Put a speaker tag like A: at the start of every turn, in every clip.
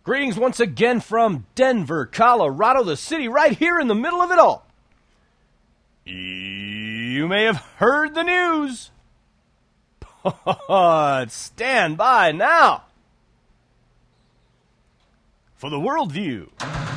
A: Greetings once again from Denver, Colorado, the city right here in the middle of it all. You may have heard the news. Stand by now for the Worldview.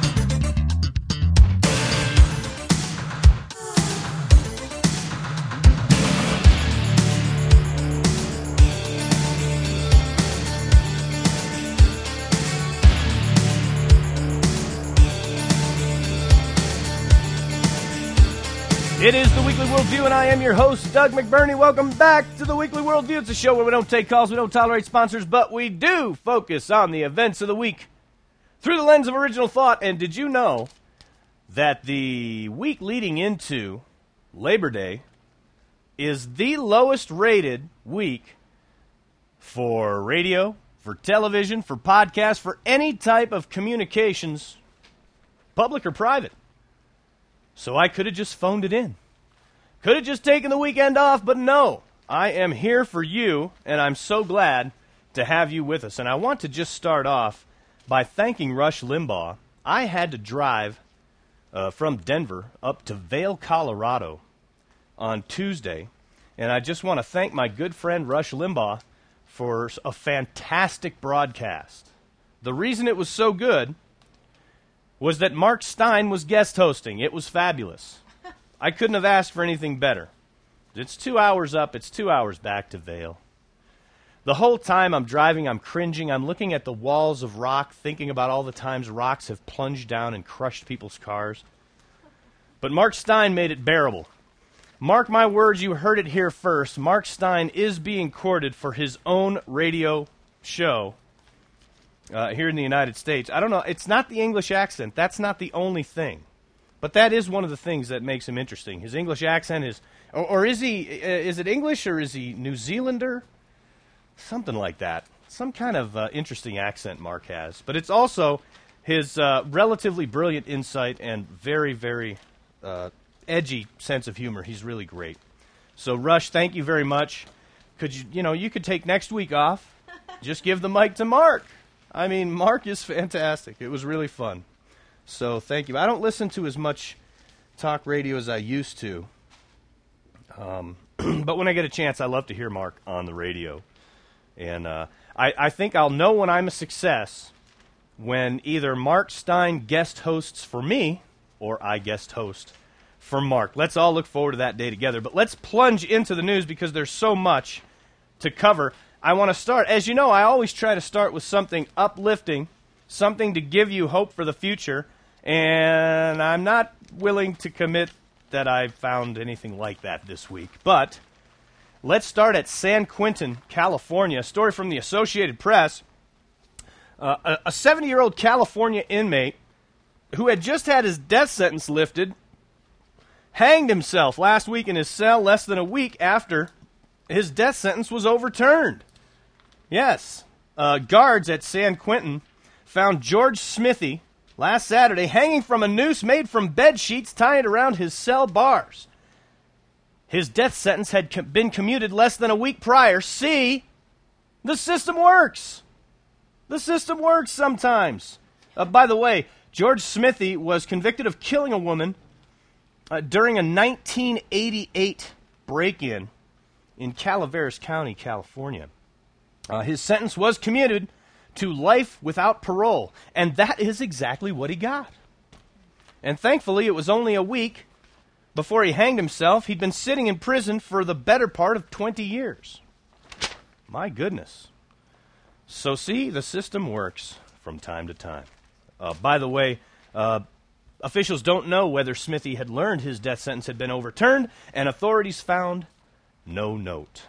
A: It is the Weekly Worldview, and I am your host, Doug McBurney. Welcome back to the Weekly Worldview. It's a show where we don't take calls, we don't tolerate sponsors, but we do focus on the events of the week through the lens of original thought. And did you know that the week leading into Labor Day is the lowest rated week for radio, for television, for podcasts, for any type of communications, public or private? So I could have just phoned it in. Could have just taken the weekend off, but no. I am here for you, and I'm so glad to have you with us. And I want to just start off by thanking Rush Limbaugh. I had to drive from Denver up to Vail, Colorado on Tuesday, and I just want to thank my good friend Rush Limbaugh for a fantastic broadcast. The reason it was so good was that Mark Steyn was guest hosting. It was fabulous. I couldn't have asked for anything better. It's 2 hours up, it's 2 hours back to Vail. The whole time I'm driving, I'm cringing. I'm looking at the walls of rock, thinking about all the times rocks have plunged down and crushed people's cars. But Mark Steyn made it bearable. Mark my words, you heard it here first. Mark Steyn is being courted for his own radio show here in the United States. I don't know. It's not the English accent. That's not the only thing. But that is one of the things that makes him interesting. His English accent is... Or is he... is it English or is he New Zealander? Something like that. Some kind of interesting accent Mark has. But it's also his relatively brilliant insight and very, very edgy sense of humor. He's really great. So, Rush, thank you very much. Could you could take next week off. Just give the mic to Mark. I mean, Mark is fantastic. It was really fun. So thank you. I don't listen to as much talk radio as I used to. But when I get a chance, I love to hear Mark on the radio. And I think I'll know when I'm a success when either Mark Steyn guest hosts for me or I guest host for Mark. Let's all look forward to that day together. But let's plunge into the news because there's so much to cover. I want to start. As you know, I always try to start with something uplifting, something to give you hope for the future, and I'm not willing to commit that I found anything like that this week. But let's start at San Quentin, California. A story from the Associated Press. A 70-year-old California inmate who had just had his death sentence lifted hanged himself last week in his cell less than a week after his death sentence was overturned. Yes. Guards at San Quentin found George Smithy last Saturday hanging from a noose made from bed sheets tied around his cell bars. His death sentence had been commuted less than a week prior. See? The system works. The system works sometimes. By the way, George Smithy was convicted of killing a woman during a 1988 break-in in Calaveras County, California. His sentence was commuted to life without parole, and that is exactly what he got. And thankfully, it was only a week before he hanged himself. He'd been sitting in prison for the better part of 20 years. My goodness. So see, the system works from time to time. By the way, officials don't know whether Smithy had learned his death sentence had been overturned, and authorities found no note.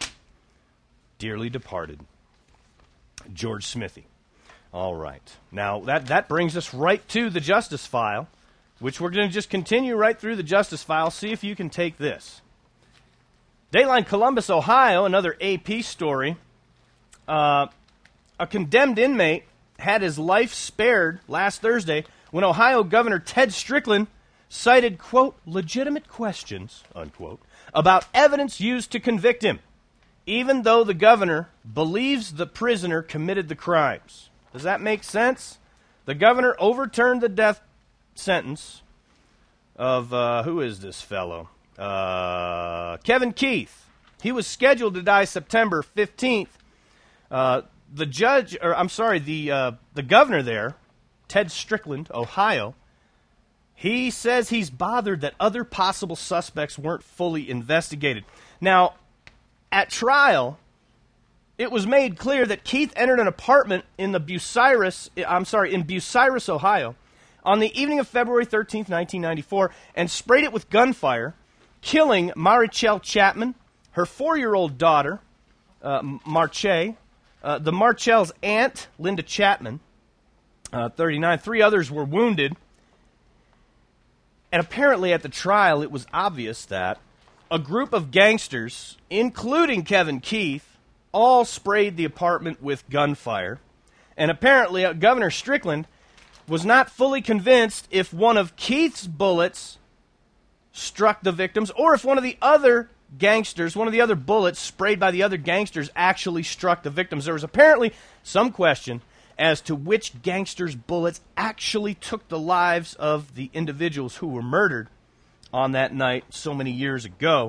A: Dearly departed, George Smithy. All right. Now, that brings us right to the Justice File, which we're going to just continue right through the Justice File, see if you can take this. Dayline Columbus, Ohio, another AP story. A condemned inmate had his life spared last Thursday when Ohio Governor Ted Strickland cited, quote, legitimate questions, unquote, about evidence used to convict him, even though the governor believes the prisoner committed the crimes. Does that make sense? The governor overturned the death sentence of, who is this fellow? Kevin Keith. He was scheduled to die September 15th. The governor there, Ted Strickland, Ohio, he says he's bothered that other possible suspects weren't fully investigated. Now, at trial, it was made clear that Keith entered an apartment in Bucyrus, Ohio, on the evening of February 13th, 1994, and sprayed it with gunfire, killing Marichelle Chapman, her 4-year-old daughter, Marche, the Marchelle's aunt, Linda Chapman, 39. 3 others were wounded. And apparently at the trial, it was obvious that a group of gangsters, including Kevin Keith, all sprayed the apartment with gunfire. And apparently Governor Strickland was not fully convinced if one of Keith's bullets struck the victims or if one of the other bullets sprayed by the other gangsters actually struck the victims. There was apparently some question as to which gangsters' bullets actually took the lives of the individuals who were murdered on that night so many years ago.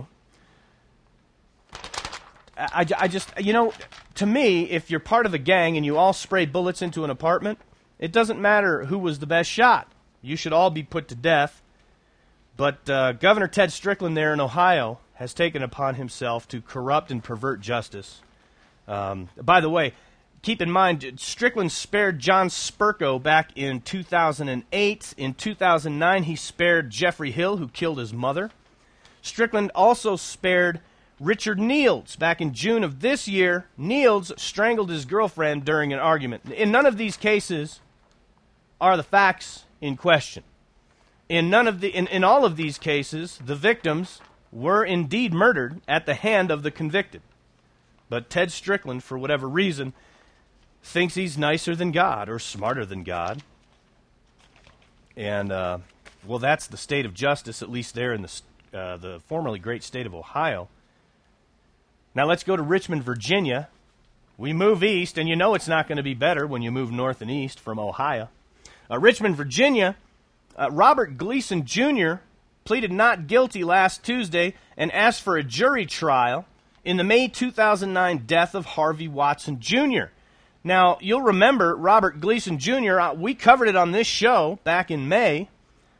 A: I just, to me, if you're part of a gang and you all spray bullets into an apartment, it doesn't matter who was the best shot. You should all be put to death. But Governor Ted Strickland there in Ohio has taken upon himself to corrupt and pervert justice. By the way, keep in mind, Strickland spared John Spurko back in 2008. In 2009, he spared Jeffrey Hill, who killed his mother. Strickland also spared Richard Niels. Back in June of this year, Niels strangled his girlfriend during an argument. In none of these cases are the facts in question. In all of these cases, the victims were indeed murdered at the hand of the convicted. But Ted Strickland, for whatever reason, thinks he's nicer than God or smarter than God. And, that's the state of justice, at least there in the formerly great state of Ohio. Now let's go to Richmond, Virginia. We move east, and you know it's not going to be better when you move north and east from Ohio. Richmond, Virginia, Robert Gleason Jr. pleaded not guilty last Tuesday and asked for a jury trial in the May 2009 death of Harvey Watson Jr. Now, you'll remember Robert Gleason Jr., we covered it on this show back in May.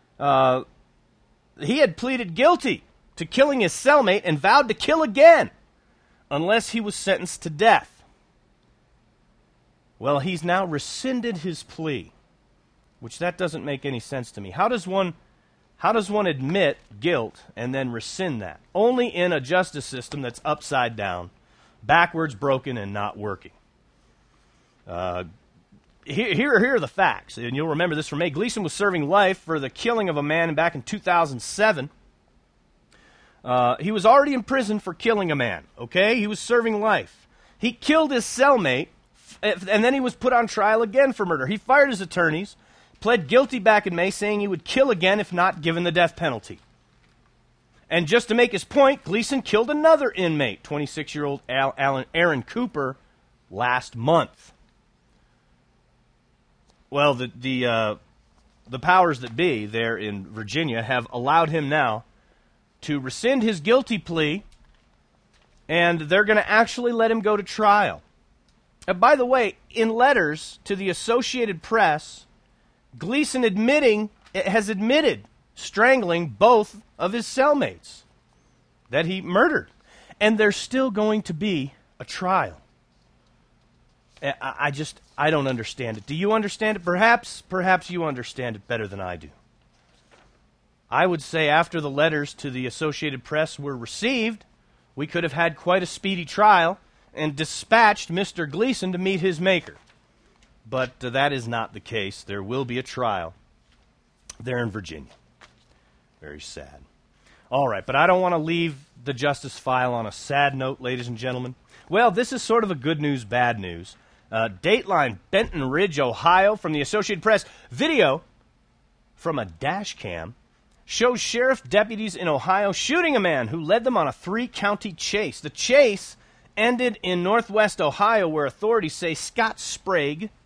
A: He had pleaded guilty to killing his cellmate and vowed to kill again unless he was sentenced to death. Well, he's now rescinded his plea, which that doesn't make any sense to me. How does one admit guilt and then rescind that? Only in a justice system that's upside down, backwards, broken, and not working. Here are the facts, and you'll remember this from May. Gleason was serving life for the killing of a man back in 2007. He was already in prison for killing a man, okay? He was serving life. He killed his cellmate, and then he was put on trial again for murder. He fired his attorneys, pled guilty back in May, saying he would kill again if not given the death penalty. And just to make his point, Gleason killed another inmate, 26-year-old Aaron Cooper, last month. Well, the powers that be there in Virginia have allowed him now to rescind his guilty plea, and they're going to actually let him go to trial. And by the way, in letters to the Associated Press, Gleason has admitted strangling both of his cellmates that he murdered. And there's still going to be a trial. I don't understand it. Do you understand it? Perhaps you understand it better than I do. I would say after the letters to the Associated Press were received, we could have had quite a speedy trial and dispatched Mr. Gleason to meet his maker. But that is not the case. There will be a trial there in Virginia. Very sad. All right, but I don't want to leave the justice file on a sad note, ladies and gentlemen. Well, this is sort of a good news, bad news. Dateline, Benton Ridge, Ohio, from the Associated Press. Video from a dash cam shows sheriff deputies in Ohio shooting a man who led them on a 3-county chase. The chase ended in northwest Ohio, where authorities say Scott Sprague,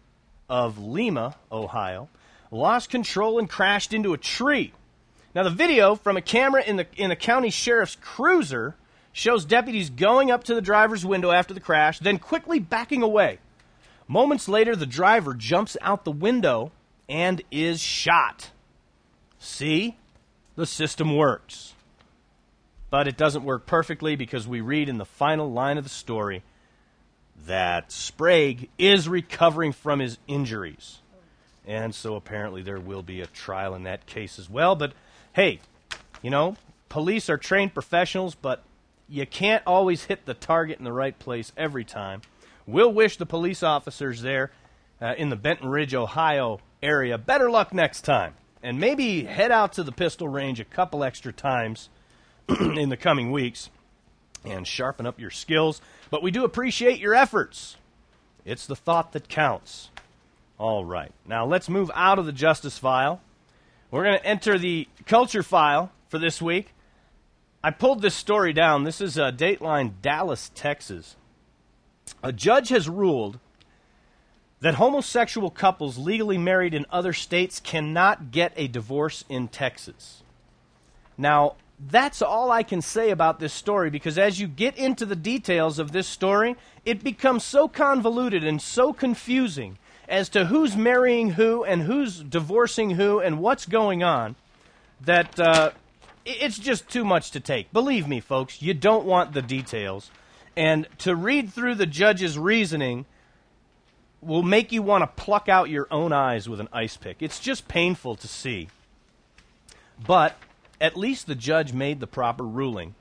A: of Lima, Ohio, lost control and crashed into a tree. Now, the video from a camera in the county sheriff's cruiser shows deputies going up to the driver's window after the crash, then quickly backing away. Moments later, the driver jumps out the window and is shot. See? The system works. But it doesn't work perfectly because we read in the final line of the story that Sprague is recovering from his injuries. And so apparently there will be a trial in that case as well. But hey, police are trained professionals, but you can't always hit the target in the right place every time. We'll wish the police officers there in the Benton Ridge, Ohio area better luck next time. And maybe head out to the pistol range a couple extra times in the coming weeks and sharpen up your skills. But we do appreciate your efforts. It's the thought that counts. All right. Now let's move out of the Justice File. We're going to enter the Culture File for this week. I pulled this story down. This is Dateline, Dallas, Texas. A judge has ruled that homosexual couples legally married in other states cannot get a divorce in Texas. Now, that's all I can say about this story, because as you get into the details of this story, it becomes so convoluted and so confusing as to who's marrying who and who's divorcing who and what's going on that it's just too much to take. Believe me, folks, you don't want the details. And to read through the judge's reasoning will make you want to pluck out your own eyes with an ice pick. It's just painful to see. But at least the judge made the proper ruling.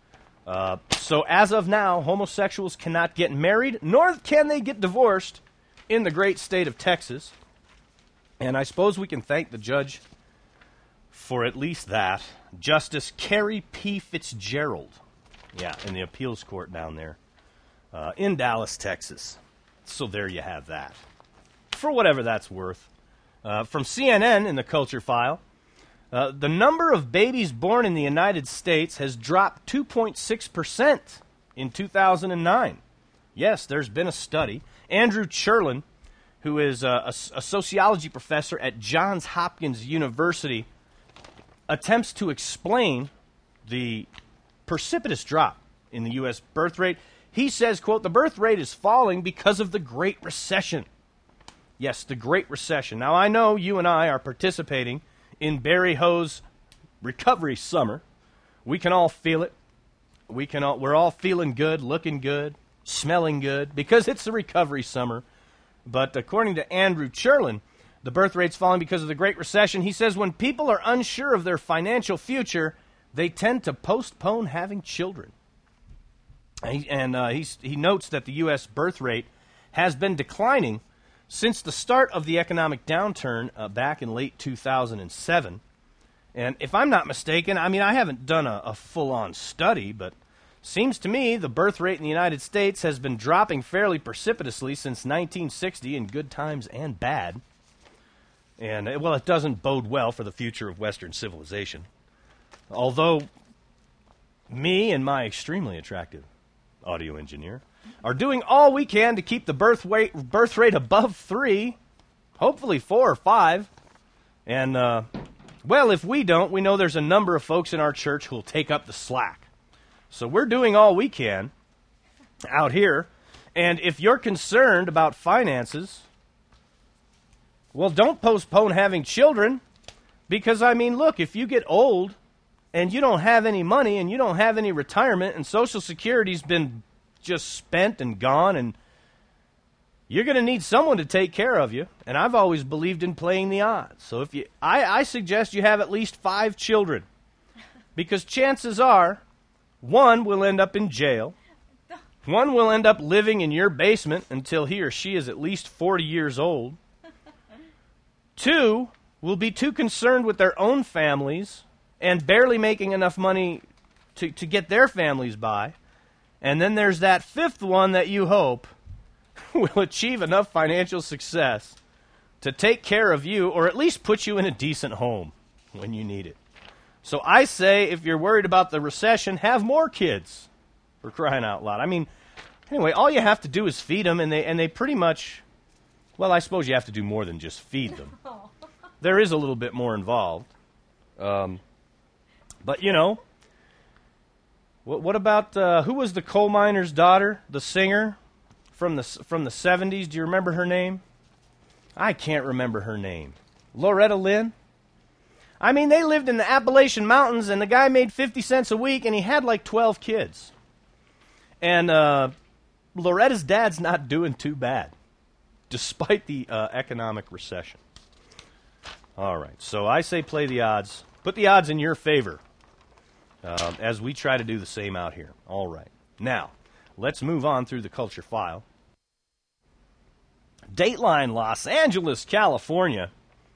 A: So as of now, homosexuals cannot get married, nor can they get divorced in the great state of Texas. And I suppose we can thank the judge for at least that. Justice Carrie P. Fitzgerald. Yeah, in the appeals court down there in Dallas, Texas. So there you have that. For whatever that's worth. From CNN in the Culture File, the number of babies born in the United States has dropped 2.6% in 2009. Yes, there's been a study. Andrew Cherlin, who is a sociology professor at Johns Hopkins University, attempts to explain the precipitous drop in the U.S. birth rate. He says, quote, "The birth rate is falling because of the Great Recession." Yes, the Great Recession. Now, I know you and I are participating in Barry Ho's recovery summer. We can all feel it. We're all feeling good, looking good, smelling good, because it's the recovery summer. But according to Andrew Cherlin, the birth rate's falling because of the Great Recession. He says when people are unsure of their financial future, they tend to postpone having children. He notes that the U.S. birth rate has been declining since the start of the economic downturn back in late 2007. And if I'm not mistaken, I haven't done a full-on study, but seems to me the birth rate in the United States has been dropping fairly precipitously since 1960 in good times and bad. And, well, it doesn't bode well for the future of Western civilization. Although me and my extremely attractive audio engineer are doing all we can to keep the birth rate above 3, hopefully 4 or 5. And, well, if we don't, we know there's a number of folks in our church who will take up the slack. So we're doing all we can out here. And if you're concerned about finances, well, don't postpone having children. Because, look, if you get old and you don't have any money and you don't have any retirement and Social Security's been just spent and gone, and you're going to need someone to take care of you. And I've always believed in playing the odds. So I suggest you have at least 5 children. Because chances are, one will end up in jail. One will end up living in your basement until he or she is at least 40 years old. 2 will be too concerned with their own families and barely making enough money to get their families by. And then there's that 5th one that you hope will achieve enough financial success to take care of you or at least put you in a decent home when you need it. So I say if you're worried about the recession, have more kids, for crying out loud. Anyway, all you have to do is feed them, and they pretty much Well, I suppose you have to do more than just feed them. There is a little bit more involved. But, you know, what about, who was the coal miner's daughter, the singer from the 70s? Do you remember her name? I can't remember her name. Loretta Lynn? I mean, they lived in the Appalachian Mountains, and the guy made 50 cents a week, and he had like 12 kids. And Loretta's dad's not doing too bad, despite the economic recession. All right, so I say play the odds. Put the odds in your favor as we try to do the same out here. All right. Now, let's move on through the culture file. Dateline, Los Angeles, California.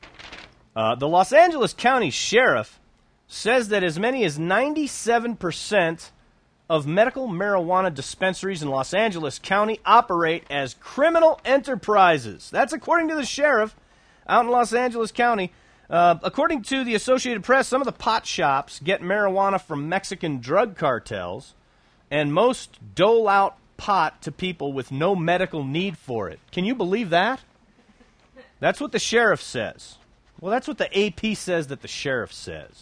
A: The Los Angeles County Sheriff says that as many as 97% of medical marijuana dispensaries in Los Angeles County operate as criminal enterprises. That's according to the sheriff out in Los Angeles County. According to the Associated Press, some of the pot shops get marijuana from Mexican drug cartels, and most dole out pot to people with no medical need for it. Can you believe that? That's what the sheriff says. Well, that's what the AP says that the sheriff says.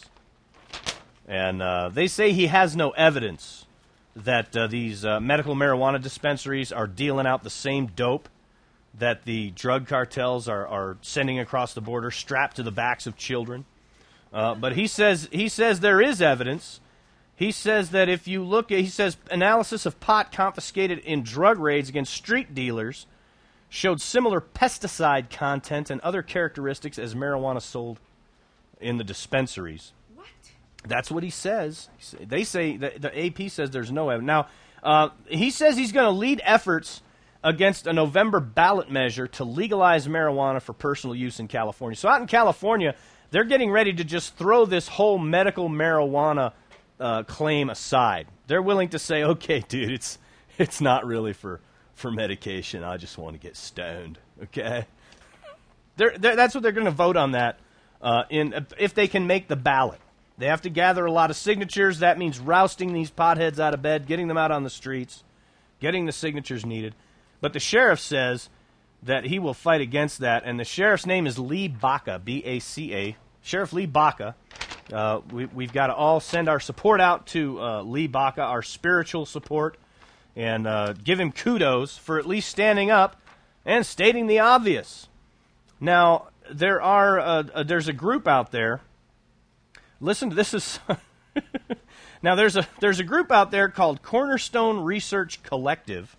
A: And they say he has no evidence that these medical marijuana dispensaries are dealing out the same dope that the drug cartels are sending across the border, strapped to the backs of children. But he says there is evidence. He says that if you look at, he says analysis of pot confiscated in drug raids against street dealers showed similar pesticide content and other characteristics as marijuana sold in the dispensaries. What? That's what he says. They say, the AP says there's no evidence. Now, he says he's going to lead efforts against a November ballot measure to legalize marijuana for personal use in California. So out in California, they're getting ready to just throw this whole medical marijuana claim aside. They're willing to say, okay, dude, it's not really for medication. I just want to get stoned, okay? That's what they're going to vote on that if they can make the ballot. They have to gather a lot of signatures. That means rousting these potheads out of bed, getting them out on the streets, getting the signatures needed. But the sheriff says that he will fight against that, and the sheriff's name is Lee Baca, B-A-C-A. Sheriff Lee Baca. We've got to all send our support out to Lee Baca, our spiritual support, and give him kudos for at least standing up and stating the obvious. Now, there's a group out there. Listen, this is... Now, there's a group out there called Cornerstone Research Collective,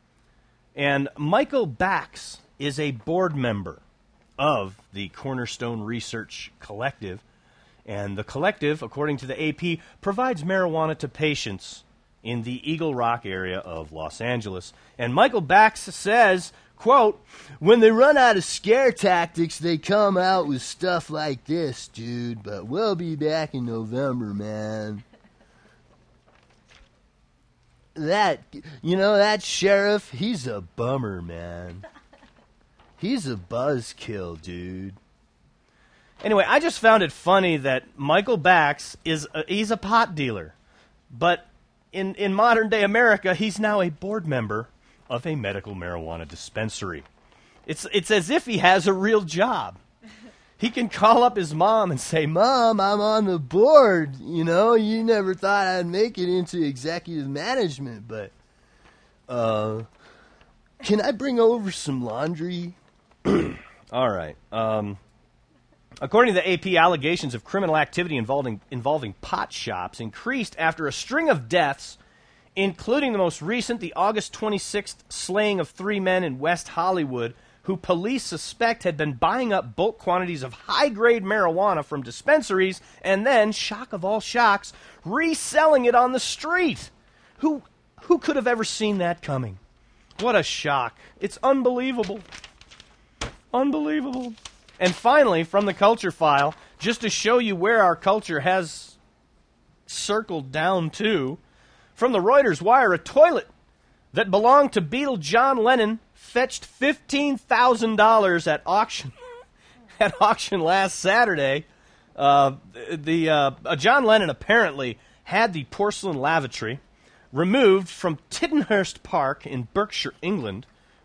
A: and Michael Bax is a board member of the Cornerstone Research Collective. And the collective, according to the AP, provides marijuana to patients in the Eagle Rock area of Los Angeles. And Michael Bax says, quote, "When they run out of scare tactics, they come out with stuff like this, dude. But we'll be back in November, man." That sheriff, he's a bummer, man. He's a buzzkill, dude. Anyway, I just found it funny that Michael Bax he's a pot dealer. But in modern-day America, he's now a board member of a medical marijuana dispensary. It's as if he has a real job. He can call up his mom and say, "Mom, I'm on the board. You know, you never thought I'd make it into executive management, but can I bring over some laundry?" All right. According to the AP, allegations of criminal activity involving pot shops increased after a string of deaths, including the most recent, the August 26th slaying of 3 men in West Hollywood, who police suspect had been buying up bulk quantities of high-grade marijuana from dispensaries and then, shock of all shocks, reselling it on the street. Who could have ever seen that coming? What a shock. It's unbelievable. Unbelievable. And finally, from the culture file, just to show you where our culture has circled down to, from the Reuters Wire, a toilet that belonged to Beatle John Lennon fetched $15,000 at auction last Saturday. John Lennon apparently had the porcelain lavatory removed from Tittenhurst Park in Berkshire, England,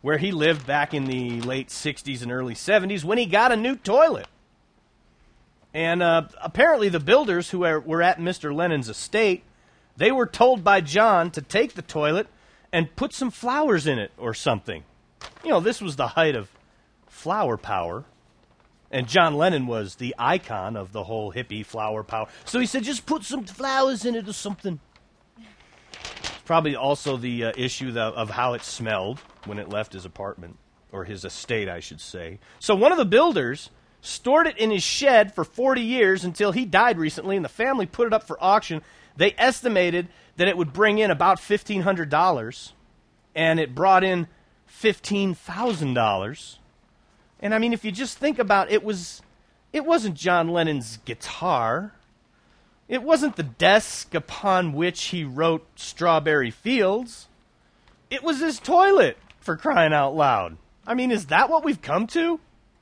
A: where he lived back in the late 60s and early 70s when he got a new toilet. And apparently the builders who were at Mr. Lennon's estate, they were told by John to take the toilet and put some flowers in it or something. You know, this was the height of flower power. And John Lennon was the icon of the whole hippie flower power. So he said, just put some flowers in it or something. Probably also the issue of how it smelled when it left his apartment, or his estate, I should say. So one of the builders stored it in his shed for 40 years until he died recently, and the family put it up for auction. They estimated that it would bring in about $1,500, and it brought in $15,000. And I mean, if you just think about it, it wasn't John Lennon's guitar. It wasn't the desk upon which he wrote Strawberry Fields. It was his toilet, for crying out loud. I mean, is that what we've come to?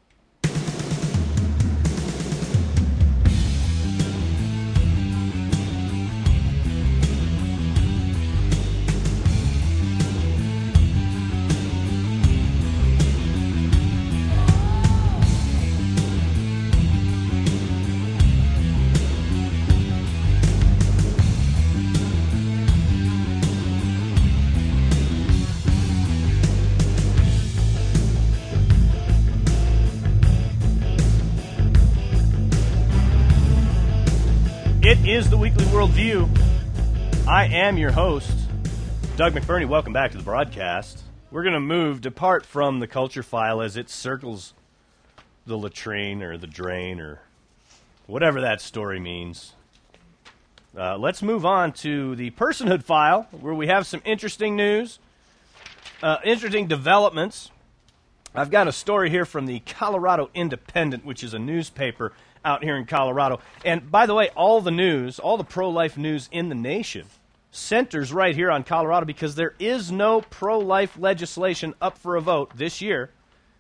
A: It is the Weekly Worldview. I am your host, Doug McBurney. Welcome back to the broadcast. We're going to depart from the culture file as it circles the latrine or the drain or whatever that story means. Let's move on to the personhood file, where we have some interesting news, interesting developments. I've got a story here from the Colorado Independent, which is a newspaper out here in Colorado. And by the way, all the news, all the pro-life news in the nation centers right here on Colorado, because there is no pro-life legislation up for a vote this year,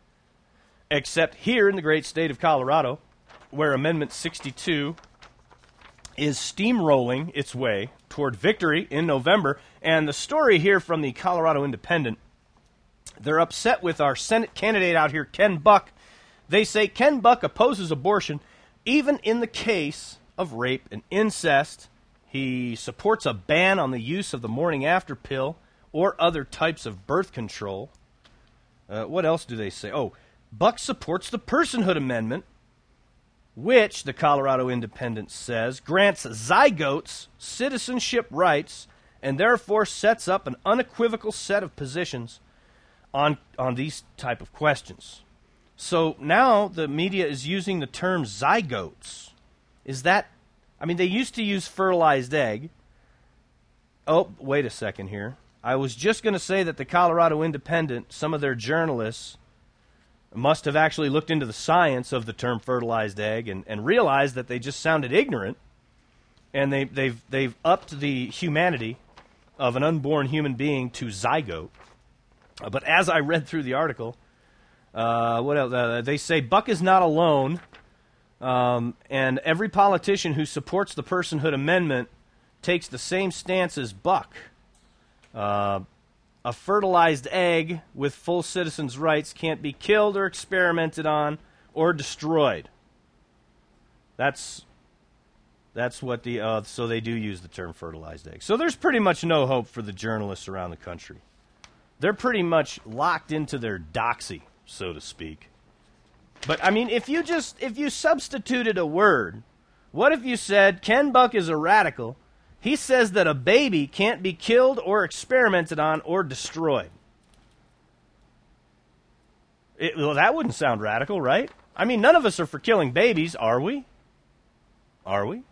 A: except here in the great state of Colorado, where Amendment 62 is steamrolling its way toward victory in November. And the story here from the Colorado Independent, they're upset with our Senate candidate out here, Ken Buck. They say Ken Buck opposes abortion even in the case of rape and incest. He supports a ban on the use of the morning after pill or other types of birth control. What else do they say? Oh, Buck supports the Personhood Amendment, which, the Colorado Independent says, grants zygotes citizenship rights and therefore sets up an unequivocal set of positions on these type of questions. So now the media is using the term zygotes. Is that, I mean, they used to use fertilized egg. Oh, wait a second here. I was just going to say that the Colorado Independent, some of their journalists must have actually looked into the science of the term fertilized egg and realized that they just sounded ignorant, and they've upped the humanity of an unborn human being to zygote. But as I read through the article, what else? They say Buck is not alone, and every politician who supports the Personhood Amendment takes the same stance as Buck. A fertilized egg with full citizens' rights can't be killed or experimented on or destroyed. That's what the so they do use the term fertilized egg. So there's pretty much no hope for the journalists around the country. They're pretty much locked into their doxy, so to speak. But I mean, if you substituted a word, what if you said Ken Buck is a radical? He says that a baby can't be killed or experimented on or destroyed. Well, that wouldn't sound radical, right? I mean, none of us are for killing babies, are we? Are we?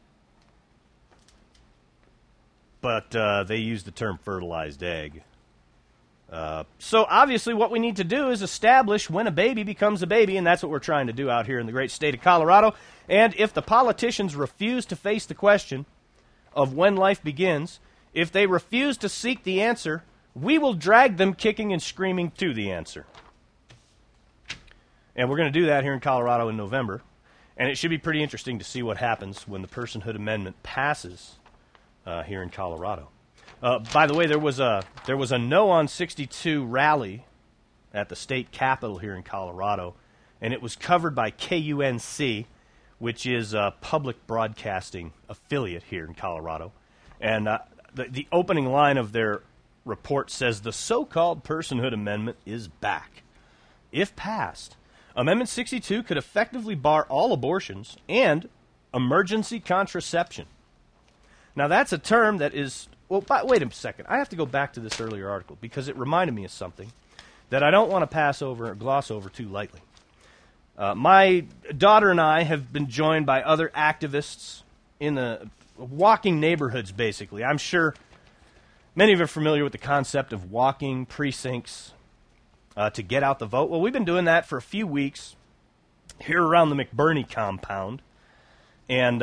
A: But they use the term fertilized egg. So obviously what we need to do is establish when a baby becomes a baby, and that's what we're trying to do out here in the great state of Colorado. And if the politicians refuse to face the question of when life begins, if they refuse to seek the answer, we will drag them kicking and screaming to the answer. And we're going to do that here in Colorado in November. And it should be pretty interesting to see what happens when the Personhood Amendment passes here in Colorado. By the way, there was a No on 62 rally at the state capitol here in Colorado, and it was covered by KUNC, which is a public broadcasting affiliate here in Colorado. And the opening line of their report says, the so-called Personhood Amendment is back. If passed, Amendment 62 could effectively bar all abortions and emergency contraception. Now, that's a term that is... Well, wait a second. I have to go back to this earlier article because it reminded me of something that I don't want to pass over or gloss over too lightly. My daughter and I have been joined by other activists in the walking neighborhoods, basically. I'm sure many of you are familiar with the concept of walking precincts to get out the vote. Well, we've been doing that for a few weeks here around the McBurney compound. And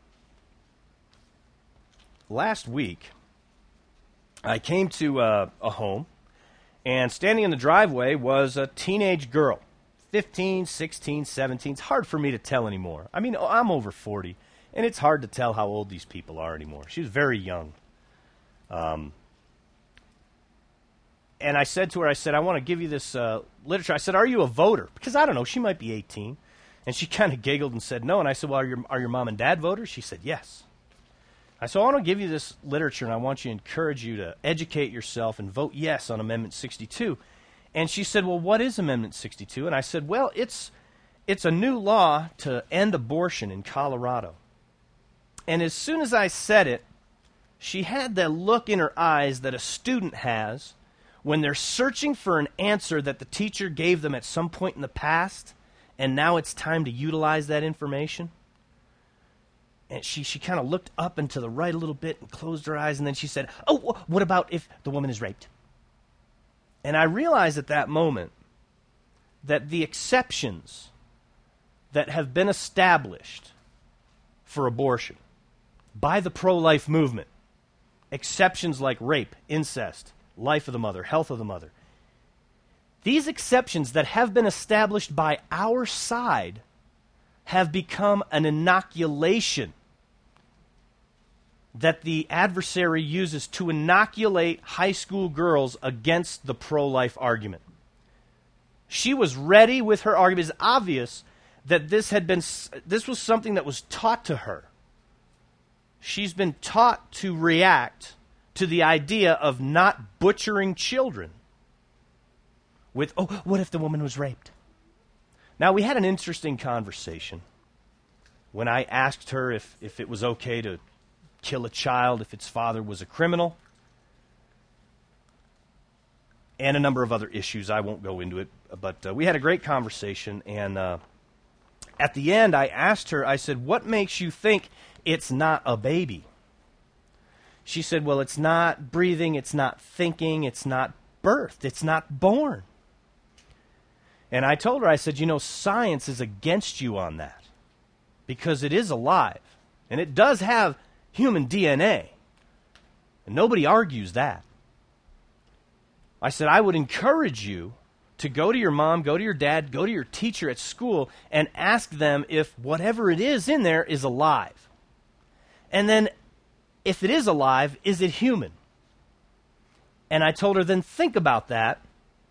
A: last week, I came to a home, and standing in the driveway was a teenage girl, 15, 16, 17. It's hard for me to tell anymore. I mean, I'm over 40, and it's hard to tell how old these people are anymore. She was very young. And I said to her, I want to give you this literature. I said, are you a voter? Because I don't know, she might be 18. And she kind of giggled and said no. And I said, well, are your mom and dad voters? She said, yes. I said, I want to give you this literature, and I want you to encourage you to educate yourself and vote yes on Amendment 62. And she said, well, what is Amendment 62? And I said, well, it's a new law to end abortion in Colorado. And as soon as I said it, she had that look in her eyes that a student has when they're searching for an answer that the teacher gave them at some point in the past, and now it's time to utilize that information. And she kind of looked up and to the right a little bit and closed her eyes, and then she said, oh, what about if the woman is raped? And I realized at that moment that the exceptions that have been established for abortion by the pro-life movement, exceptions like rape, incest, life of the mother, health of the mother, these exceptions that have been established by our side have become an inoculation that the adversary uses to inoculate high school girls against the pro-life argument. She was ready with her argument. It's obvious that this was something that was taught to her. She's been taught to react to the idea of not butchering children with, oh, what if the woman was raped? Now, we had an interesting conversation when I asked her if it was okay to kill a child if its father was a criminal, and a number of other issues. I won't go into it, but we had a great conversation, and at the end, I asked her, I said, what makes you think it's not a baby? She said, well, it's not breathing, it's not thinking, it's not birthed, it's not born. And I told her, I said, science is against you on that, because it is alive, and it does have human DNA, and nobody argues that. I said, I would encourage you to go to your mom, go to your dad, go to your teacher at school, and ask them if whatever it is in there is alive. And then, if it is alive, is it human? And I told her, then think about that,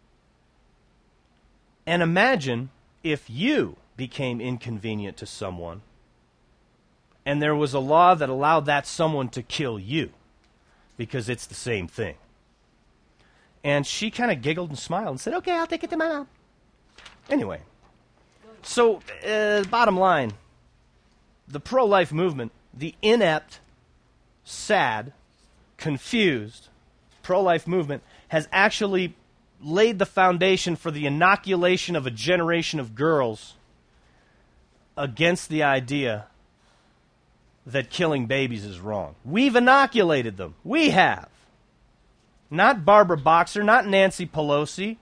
A: and imagine if you became inconvenient to someone, and there was a law that allowed that someone to kill you, because it's the same thing. And she kind of giggled and smiled and said, okay, I'll take it to my mom. Anyway, so bottom line, the pro-life movement, the inept, sad, confused pro-life movement has actually laid the foundation for the inoculation of a generation of girls against the idea that killing babies is wrong. We've inoculated them. We have. Not Barbara Boxer, not Nancy Pelosi.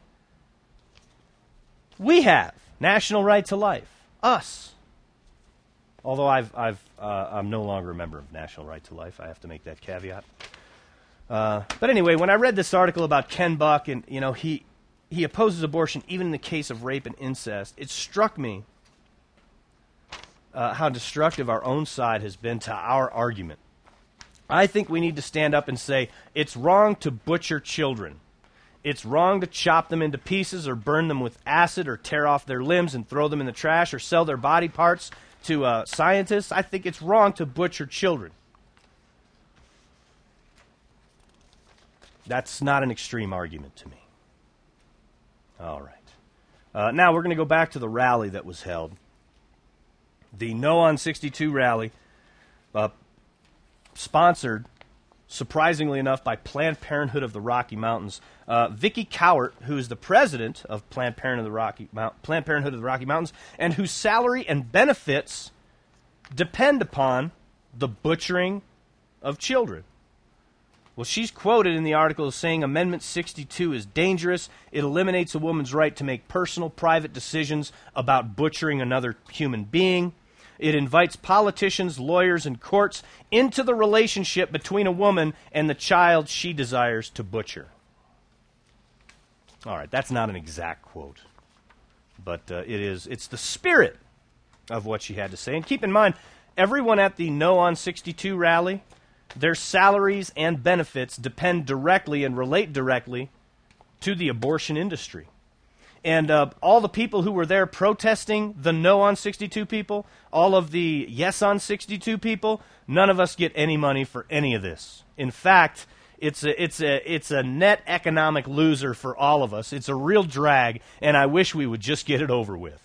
A: We have. National Right to Life. Us. Although I'm no longer a member of National Right to Life. I have to make that caveat. But anyway, when I read this article about Ken Buck, and he opposes abortion even in the case of rape and incest, it struck me how destructive our own side has been to our argument. I think we need to stand up and say it's wrong to butcher children. It's wrong to chop them into pieces or burn them with acid or tear off their limbs and throw them in the trash or sell their body parts to scientists. I think it's wrong to butcher children. That's not an extreme argument to me. All right. Now we're going to go back to the rally that was held. The No on 62 rally, sponsored, surprisingly enough, by Planned Parenthood of the Rocky Mountains. Vicki Cowart, who is the president of Planned Parenthood of the Rocky Mountains, and whose salary and benefits depend upon the butchering of children. Well, she's quoted in the article as saying Amendment 62 is dangerous. It eliminates a woman's right to make personal, private decisions about butchering another human being. It invites politicians, lawyers, and courts into the relationship between a woman and the child she desires to butcher. All right, that's not an exact quote, but it's the spirit of what she had to say. And keep in mind, everyone at the No on 62 rally, their salaries and benefits depend directly and relate directly to the abortion industry. And all the people who were there protesting the No on 62 people, all of the Yes on 62 people, none of us get any money for any of this. In fact, it's a net economic loser for all of us. It's a real drag, and I wish we would just get it over with.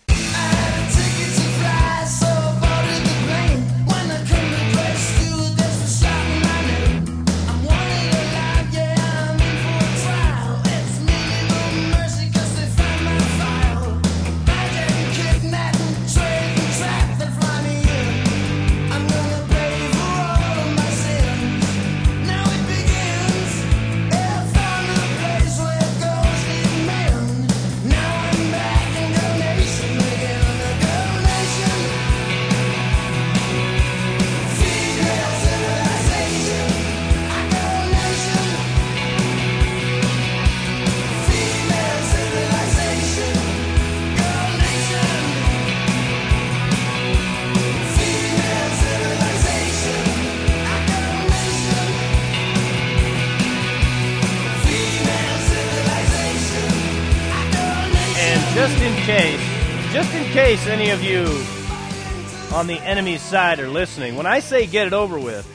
A: Just in case any of you on the enemy's side are listening, when I say get it over with,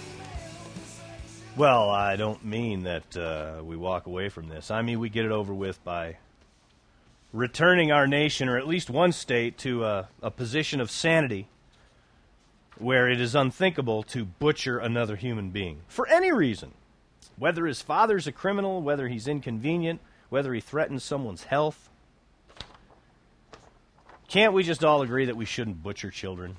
A: well, I don't mean that we walk away from this. I mean we get it over with by returning our nation, or at least one state, to a position of sanity where it is unthinkable to butcher another human being for any reason. Whether his father's a criminal, whether he's inconvenient, whether he threatens someone's health. Can't we just all agree that we shouldn't butcher children?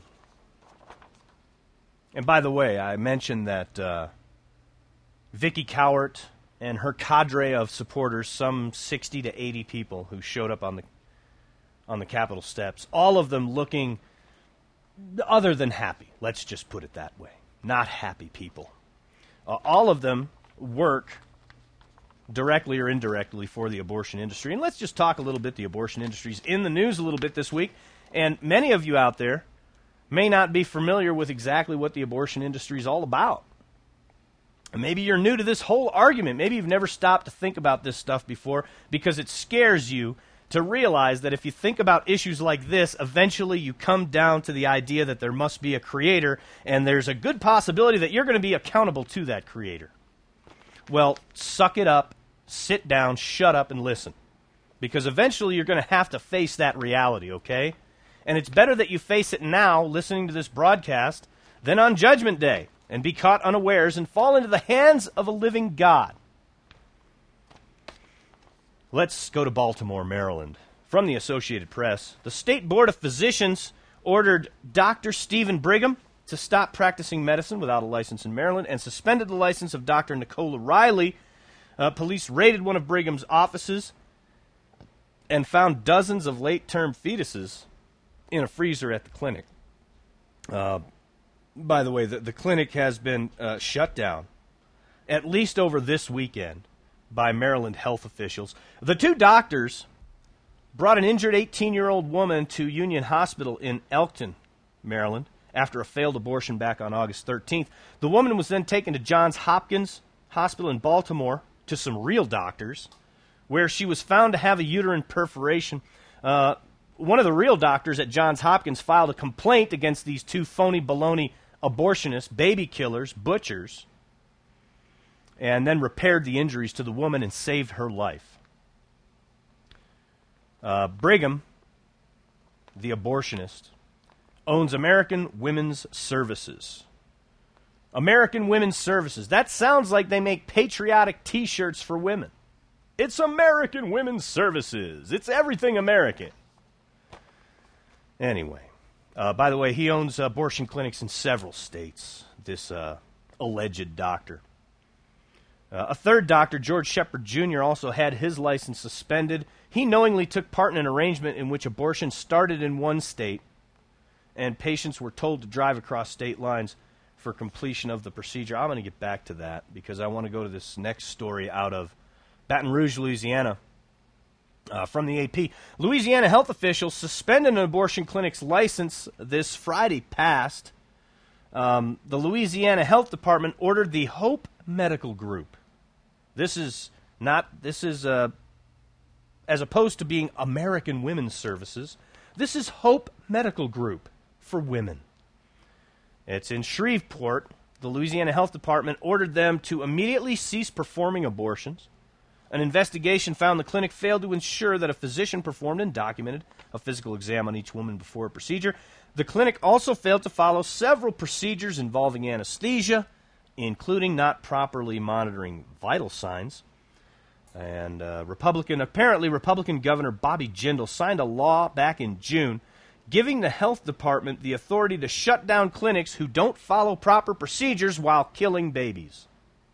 A: And by the way, I mentioned that Vicki Cowart and her cadre of supporters, some 60 to 80 people who showed up on the Capitol steps, all of them looking other than happy. Let's just put it that way. Not happy people. All of them work directly or indirectly for the abortion industry. And let's just talk a little bit. The abortion industry is in the news a little bit this week. And many of you out there may not be familiar with exactly what the abortion industry is all about. And maybe you're new to this whole argument. Maybe you've never stopped to think about this stuff before because it scares you to realize that if you think about issues like this, eventually you come down to the idea that there must be a creator, and there's a good possibility that you're going to be accountable to that creator. Well, suck it up, sit down, shut up, and listen. Because eventually you're going to have to face that reality, okay? And it's better that you face it now, listening to this broadcast, than on Judgment Day, and be caught unawares and fall into the hands of a living God. Let's go to Baltimore, Maryland. From the Associated Press, the State Board of Physicians ordered Dr. Stephen Brigham to stop practicing medicine without a license in Maryland and suspended the license of Dr. Nicola Riley. Police raided one of Brigham's offices and found dozens of late-term fetuses in a freezer at the clinic. By the way, the clinic has been shut down, at least over this weekend, by Maryland health officials. The two doctors brought an injured 18-year-old woman to Union Hospital in Elkton, Maryland, after a failed abortion back on August 13th. The woman was then taken to Johns Hopkins Hospital in Baltimore to some real doctors, where she was found to have a uterine perforation. One of the real doctors at Johns Hopkins filed a complaint against these two phony baloney abortionists, baby killers, butchers, and then repaired the injuries to the woman and saved her life. Brigham, the abortionist, owns American Women's Services. American Women's Services. That sounds like they make patriotic T-shirts for women. It's American Women's Services. It's everything American. Anyway, by the way, he owns abortion clinics in several states, this alleged doctor. A third doctor, George Shepard Jr., also had his license suspended. He knowingly took part in an arrangement in which abortion started in one state and patients were told to drive across state lines for completion of the procedure. I'm going to get back to that because I want to go to this next story out of Baton Rouge, Louisiana, from the AP. Louisiana health officials suspended an abortion clinic's license this Friday past. The Louisiana Health Department ordered the Hope Medical Group. This is as opposed to being American Women's Services, this is Hope Medical Group for women. It's in Shreveport. The Louisiana Health Department ordered them to immediately cease performing abortions. An investigation found the clinic failed to ensure that a physician performed and documented a physical exam on each woman before a procedure. The clinic also failed to follow several procedures involving anesthesia, including not properly monitoring vital signs. And Republican Governor Bobby Jindal signed a law back in June giving the health department the authority to shut down clinics who don't follow proper procedures while killing babies.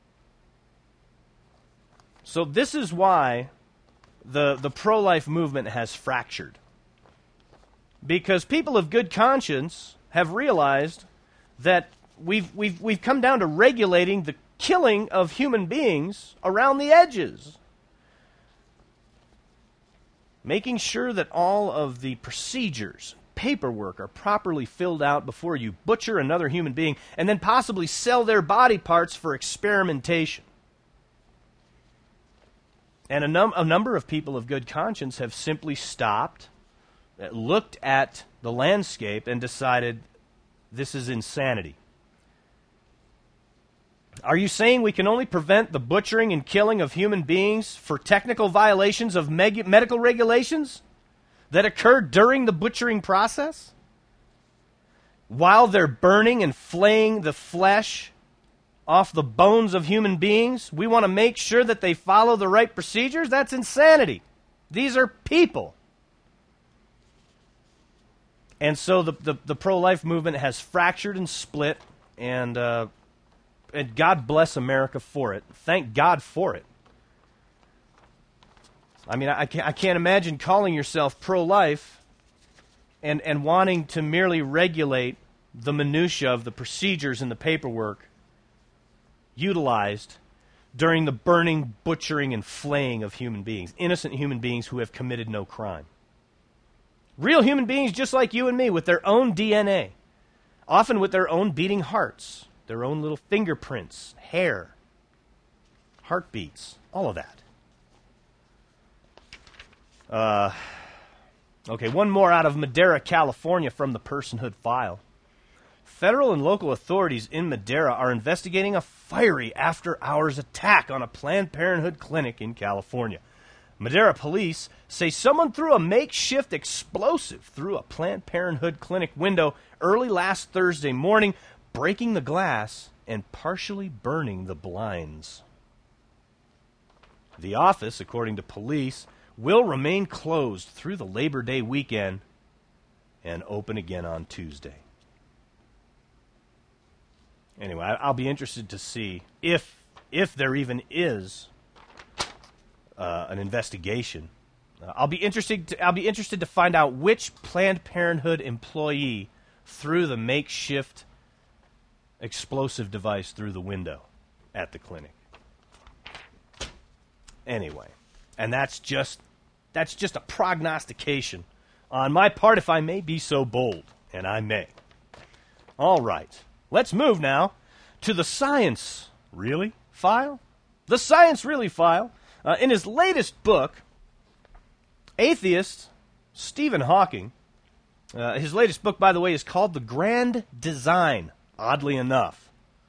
A: So this is why the pro-life movement has fractured. Because people of good conscience have realized that we've come down to regulating the killing of human beings around the edges. Making sure that all of the procedures, paperwork are properly filled out before you butcher another human being and then possibly sell their body parts for experimentation. And a number of people of good conscience have simply stopped, looked at the landscape, and decided this is insanity. Are you saying we can only prevent the butchering and killing of human beings for technical violations of medical regulations that occur during the butchering process? While they're burning and flaying the flesh off the bones of human beings, we want to make sure that they follow the right procedures? That's insanity. These are people. And so the pro-life movement has fractured and split, and God bless America for it. Thank God for it. I mean, I can't imagine calling yourself pro-life and wanting to merely regulate the minutia of the procedures and the paperwork utilized during the burning, butchering, and flaying of human beings, innocent human beings who have committed no crime. Real human beings just like you and me with their own DNA, often with their own beating hearts, their own little fingerprints, hair, heartbeats, all of that. Okay, one more out of Madera, California from the Personhood File. Federal and local authorities in Madera are investigating a fiery after-hours attack on a Planned Parenthood clinic in California. Madera police say someone threw a makeshift explosive through a Planned Parenthood clinic window early last Thursday morning, breaking the glass and partially burning the blinds. The office, according to police, will remain closed through the Labor Day weekend and open again on Tuesday. Anyway, I'll be interested to see if there even is an investigation. I'll be interested to find out which Planned Parenthood employee threw the makeshift explosive device through the window at the clinic. Anyway, and that's just a prognostication on my part, if I may be so bold, and I may. All right. Let's move now to the Science Really file. The Science Really file. In his latest book, atheist Stephen Hawking, his latest book, by the way, is called The Grand Design, oddly enough.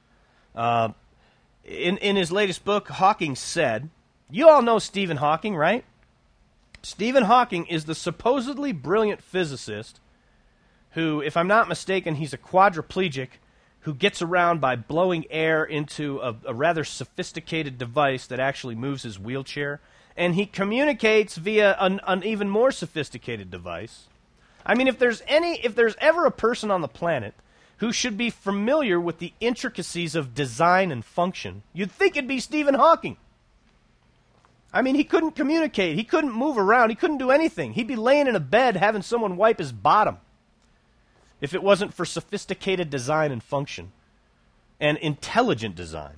A: In his latest book, Hawking said, you all know Stephen Hawking, right? Stephen Hawking is the supposedly brilliant physicist who, if I'm not mistaken, he's a quadriplegic who gets around by blowing air into a rather sophisticated device that actually moves his wheelchair, and he communicates via an even more sophisticated device. I mean, if there's ever a person on the planet who should be familiar with the intricacies of design and function, you'd think it'd be Stephen Hawking. I mean, he couldn't communicate. He couldn't move around. He couldn't do anything. He'd be laying in a bed having someone wipe his bottom if it wasn't for sophisticated design and function and intelligent design.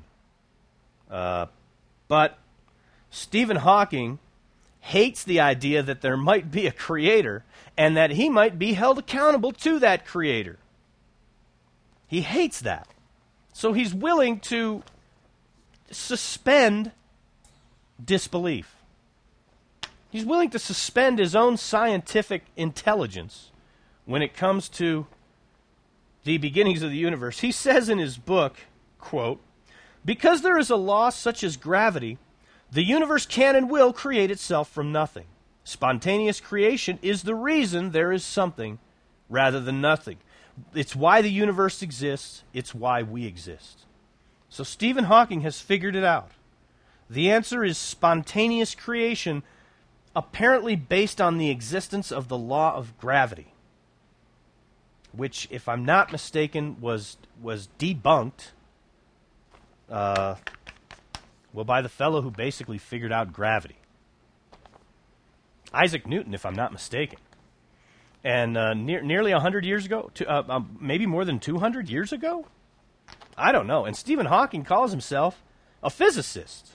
A: But Stephen Hawking hates the idea that there might be a creator and that he might be held accountable to that creator. He hates that. So he's willing to suspend disbelief. He's willing to suspend his own scientific intelligence when it comes to the beginnings of the universe. He says in his book, quote, because there is a law such as gravity, the universe can and will create itself from nothing. Spontaneous creation is the reason there is something rather than nothing. It's why the universe exists. It's why we exist. So Stephen Hawking has figured it out. The answer is spontaneous creation, apparently based on the existence of the law of gravity, which, if I'm not mistaken, was debunked by the fellow who basically figured out gravity. Isaac Newton, if I'm not mistaken. And nearly 100 years ago, maybe more than 200 years ago? I don't know. And Stephen Hawking calls himself a physicist.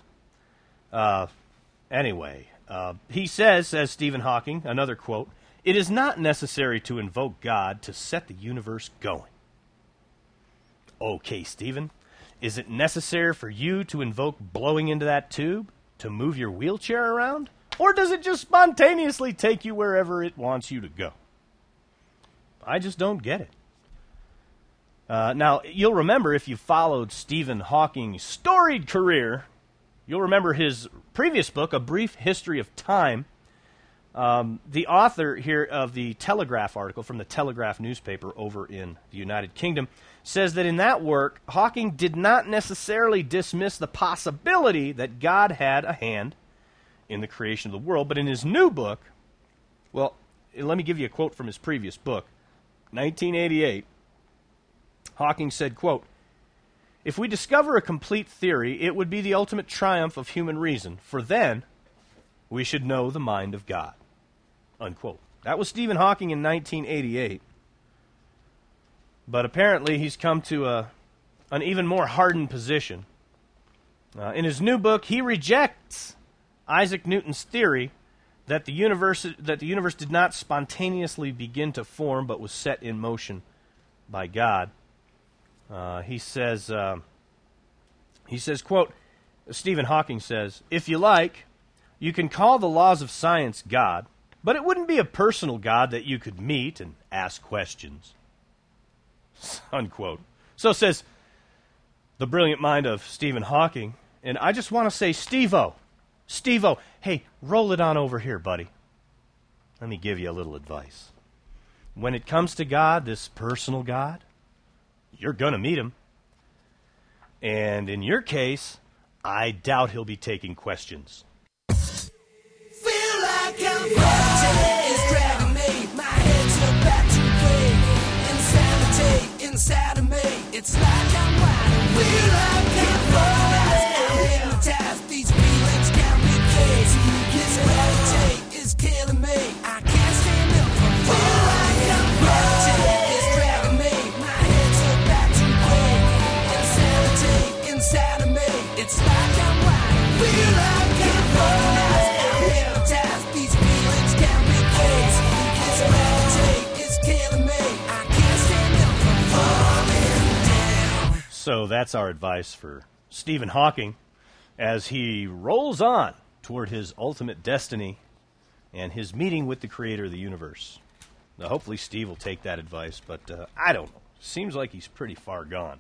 A: Anyway, he says Stephen Hawking, another quote, it is not necessary to invoke God to set the universe going. Okay, Stephen, is it necessary for you to invoke blowing into that tube to move your wheelchair around? Or does it just spontaneously take you wherever it wants you to go? I just don't get it. Now, you'll remember if you followed Stephen Hawking's storied career, you'll remember his previous book, A Brief History of Time. The author here of the Telegraph article from the Telegraph newspaper over in the United Kingdom says that in that work, Hawking did not necessarily dismiss the possibility that God had a hand in the creation of the world, but in his new book, well, let me give you a quote from his previous book, 1988, Hawking said, quote, if we discover a complete theory, it would be the ultimate triumph of human reason, for then we should know the mind of God, unquote. That was Stephen Hawking in 1988. But apparently he's come to an even more hardened position. In his new book, he rejects Isaac Newton's theory that the universe did not spontaneously begin to form, but was set in motion by God. He says, quote, Stephen Hawking says, if you like, you can call the laws of science God, but it wouldn't be a personal God that you could meet and ask questions. Unquote. So says the brilliant mind of Stephen Hawking, and I just want to say, Steve-O, hey, roll it on over here, buddy. Let me give you a little advice. When it comes to God, this personal God, you're going to meet him. And in your case, I doubt he'll be taking questions.
B: Feel like I'm gravity is dragging me. My head's about to break. Insanity inside of me. It's like I'm wide awake. Feel like I'm hypnotized. These feelings can be crazy. This gravity is killing me. I can't stand up from feel like I'm gravity is dragging me. My head's about to break. Insanity inside of me. It's like I'm wide awake. Feel like I'm hypnotized. These feelings can be crazy. This gravity is killing me. I can't stand up from falling down.
A: So that's our advice for Stephen Hawking as he rolls on toward his ultimate destiny and his meeting with the creator of the universe. Now, hopefully Steve will take that advice, but I don't know. Seems like he's pretty far gone.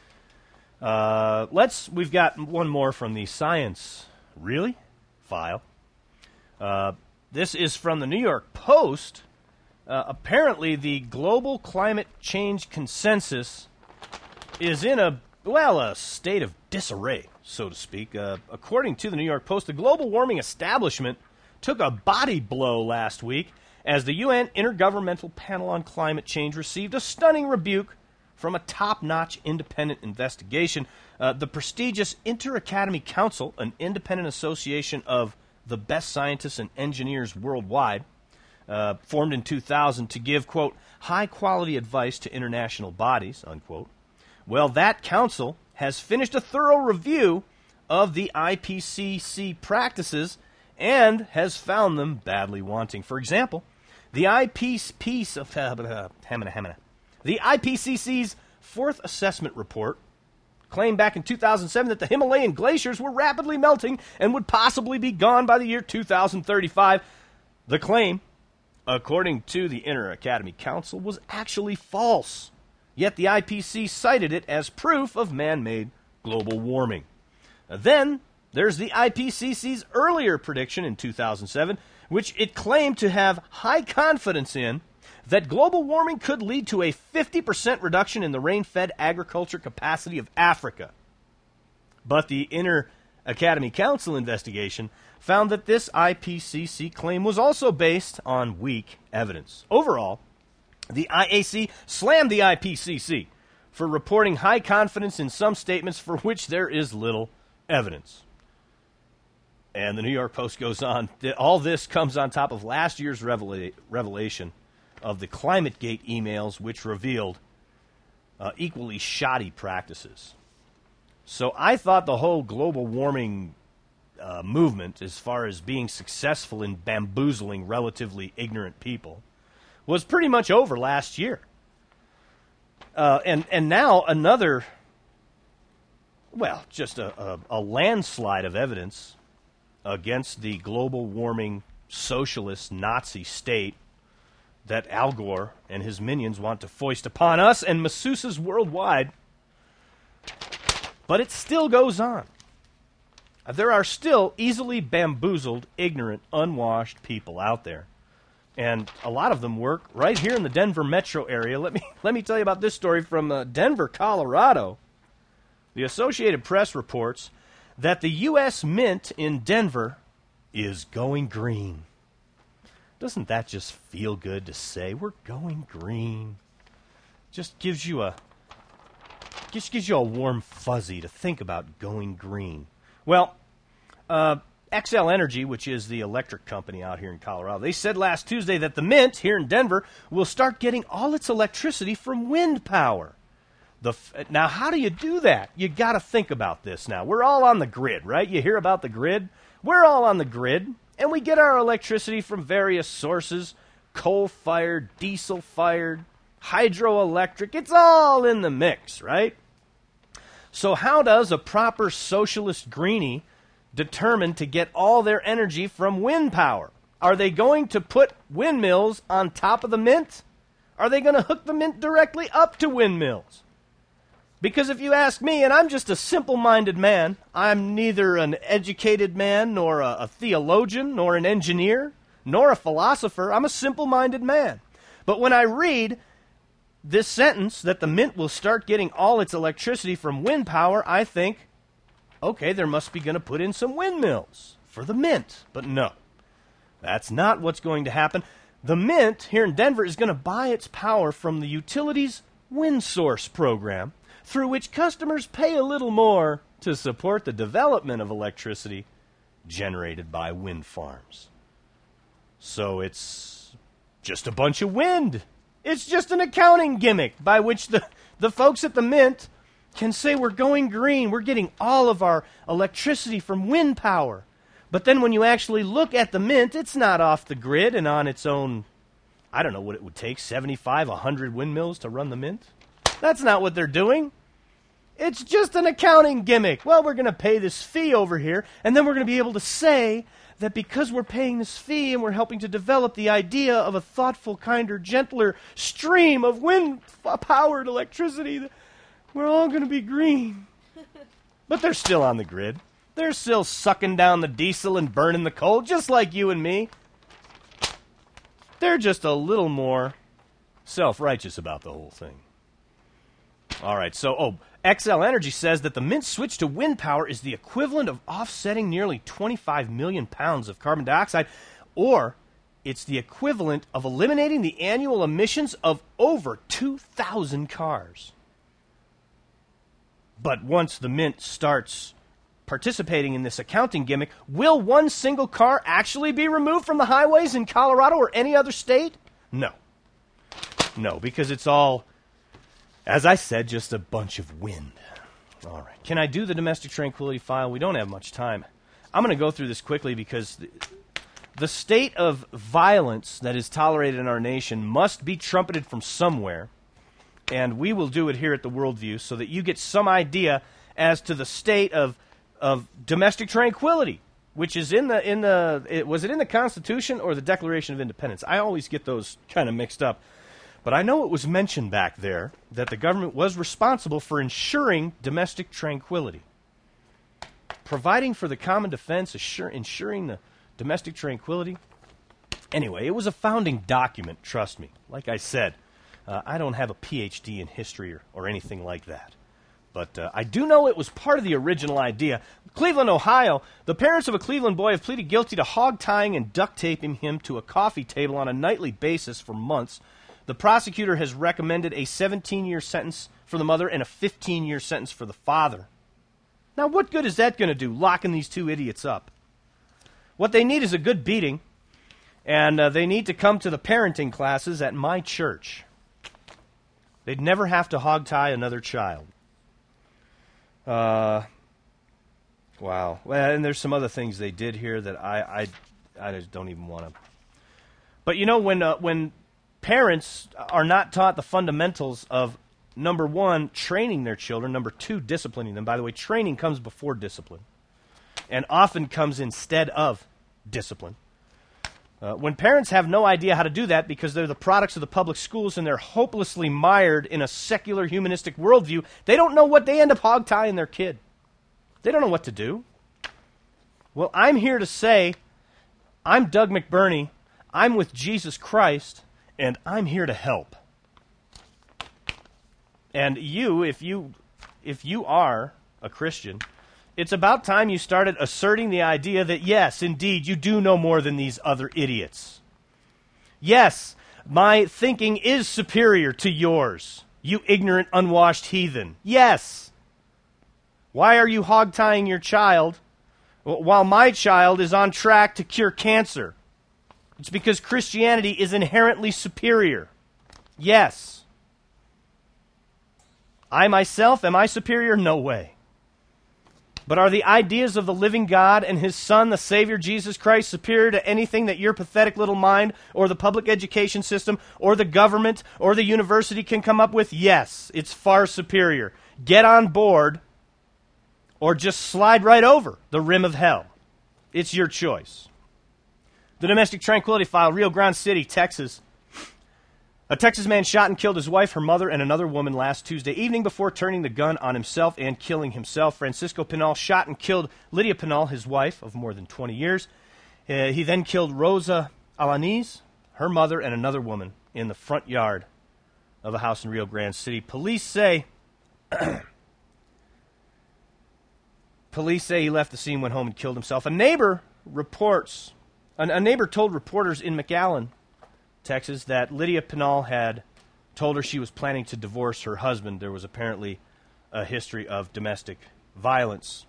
A: We've got one more from the Science Really file. This is from the New York Post. Apparently, the global climate change consensus is in a state of disarray, so to speak. According to the New York Post, the global warming establishment took a body blow last week as the UN Intergovernmental Panel on Climate Change received a stunning rebuke from a top-notch independent investigation. The prestigious Inter-Academy Council, an independent association of the best scientists and engineers worldwide, formed in 2000 to give, quote, high-quality advice to international bodies, unquote. Well, that council has finished a thorough review of the IPCC practices and has found them badly wanting. For example, the IPCC's fourth assessment report claimed back in 2007 that the Himalayan glaciers were rapidly melting and would possibly be gone by the year 2035. The claim, according to the Inter-Academy Council, was actually false. Yet the IPCC cited it as proof of man-made global warming. Then there's the IPCC's earlier prediction in 2007, which it claimed to have high confidence in, that global warming could lead to a 50% reduction in the rain-fed agriculture capacity of Africa. But the Inter-Academy Council investigation found that this IPCC claim was also based on weak evidence. Overall, the IAC slammed the IPCC for reporting high confidence in some statements for which there is little evidence. And the New York Post goes on, all this comes on top of last year's revelation of the ClimateGate emails, which revealed equally shoddy practices. So I thought the whole global warming movement, as far as being successful in bamboozling relatively ignorant people, was pretty much over last year. And now another, just a landslide of evidence against the global warming socialist Nazi state that Al Gore and his minions want to foist upon us and masseuses worldwide. But it still goes on. There are still easily bamboozled, ignorant, unwashed people out there. And a lot of them work right here in the Denver metro area. Let me tell you about this story from Denver, Colorado. The Associated Press reports that the U.S. Mint in Denver is going green. Doesn't that just feel good to say? We're going green. Just gives you a warm fuzzy to think about going green. Well, Xcel Energy, which is the electric company out here in Colorado, they said last Tuesday that the Mint here in Denver will start getting all its electricity from wind power. Now, how do you do that? You got to think about this now. We're all on the grid, right? You hear about the grid? We're all on the grid, and we get our electricity from various sources, coal-fired, diesel-fired, hydroelectric. It's all in the mix, right? So how does a proper socialist greenie determine to get all their energy from wind power? Are they going to put windmills on top of the Mint? Are they going to hook the Mint directly up to windmills? Because if you ask me, and I'm just a simple-minded man, I'm neither an educated man, nor a theologian, nor an engineer, nor a philosopher. I'm a simple-minded man. But when I read this sentence, that the Mint will start getting all its electricity from wind power, I think, okay, there must be going to put in some windmills for the Mint. But no, that's not what's going to happen. The Mint here in Denver is going to buy its power from the utilities wind source program, through which customers pay a little more to support the development of electricity generated by wind farms. So it's just a bunch of wind. It's just an accounting gimmick by which the folks at the Mint can say we're going green, we're getting all of our electricity from wind power. But then when you actually look at the Mint, it's not off the grid and on its own, I don't know what it would take, 75, 100 windmills to run the Mint. That's not what they're doing. It's just an accounting gimmick. Well, we're going to pay this fee over here, and then we're going to be able to say that because we're paying this fee and we're helping to develop the idea of a thoughtful, kinder, gentler stream of wind-powered electricity, we're all going to be green. But they're still on the grid. They're still sucking down the diesel and burning the coal, just like you and me. They're just a little more self-righteous about the whole thing. All right, so, Xcel Energy says that the Mint switch to wind power is the equivalent of offsetting nearly 25 million pounds of carbon dioxide, or it's the equivalent of eliminating the annual emissions of over 2,000 cars. But once the Mint starts participating in this accounting gimmick, will one single car actually be removed from the highways in Colorado or any other state? No. No, because it's all, as I said, just a bunch of wind. All right. Can I do the domestic tranquility file? We don't have much time. I'm going to go through this quickly because the state of violence that is tolerated in our nation must be trumpeted from somewhere, and we will do it here at the Worldview so that you get some idea as to the state of domestic tranquility, which is was it in the Constitution or the Declaration of Independence? I always get those kind of mixed up. But I know it was mentioned back there that the government was responsible for ensuring domestic tranquility. Providing for the common defense, ensuring the domestic tranquility. Anyway, it was a founding document, trust me. Like I said, I don't have a PhD in history or anything like that. But I do know it was part of the original idea. Cleveland, Ohio, the parents of a Cleveland boy have pleaded guilty to hog-tying and duct-taping him to a coffee table on a nightly basis for months. The prosecutor has recommended a 17-year sentence for the mother and a 15-year sentence for the father. Now, what good is that going to do, locking these two idiots up? What they need is a good beating, and they need to come to the parenting classes at my church. They'd never have to hog-tie another child. Wow. Well, and there's some other things they did here that I just don't even want to. But you know, when parents are not taught the fundamentals of, number one, training their children, number two, disciplining them. By the way, training comes before discipline and often comes instead of discipline. When parents have no idea how to do that because they're the products of the public schools and they're hopelessly mired in a secular humanistic worldview, they don't know what they end up hog-tying their kid. They don't know what to do. Well, I'm here to say, I'm Doug McBurney, I'm with Jesus Christ, and I'm here to help. And you, if you are a Christian, it's about time you started asserting the idea that, yes, indeed, you do know more than these other idiots. Yes, my thinking is superior to yours, you ignorant, unwashed heathen. Yes. Why are you hog-tying your child while my child is on track to cure cancer? It's because Christianity is inherently superior. Yes. I myself, am I superior? No way. But are the ideas of the living God and His Son, the Savior, Jesus Christ, superior to anything that your pathetic little mind or the public education system or the government or the university can come up with? Yes, it's far superior. Get on board or just slide right over the rim of hell. It's your choice. The domestic tranquility file, Rio Grande City, Texas. A Texas man shot and killed his wife, her mother, and another woman last Tuesday evening before turning the gun on himself and killing himself. Francisco Pinal shot and killed Lydia Pinal, his wife of more than 20 years. He then killed Rosa Alaniz, her mother, and another woman in the front yard of a house in Rio Grande City. Police say he left the scene, went home, and killed himself. A neighbor told reporters in McAllen, Texas, that Lydia Pinal had told her she was planning to divorce her husband. There was apparently a history of domestic violence.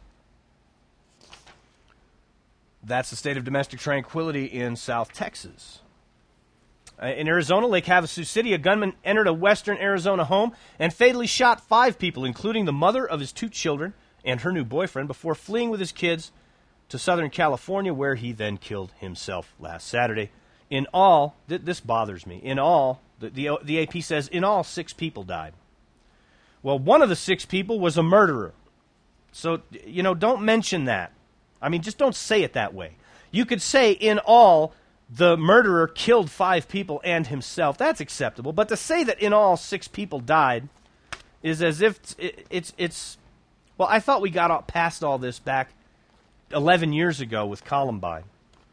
A: That's the state of domestic tranquility in South Texas. In Arizona, Lake Havasu City, a gunman entered a western Arizona home and fatally shot 5 people, including the mother of his 2 children and her new boyfriend, before fleeing with his kids to Southern California, where he then killed himself last Saturday. In all, this bothers me. In all, the AP says, in all, 6 people died. Well, one of the 6 people was a murderer. So, don't mention that. I mean, just don't say it that way. You could say, in all, the murderer killed 5 people and himself. That's acceptable. But to say that in all 6 people died is as if it's well, I thought we got past all this back 11 years ago with Columbine,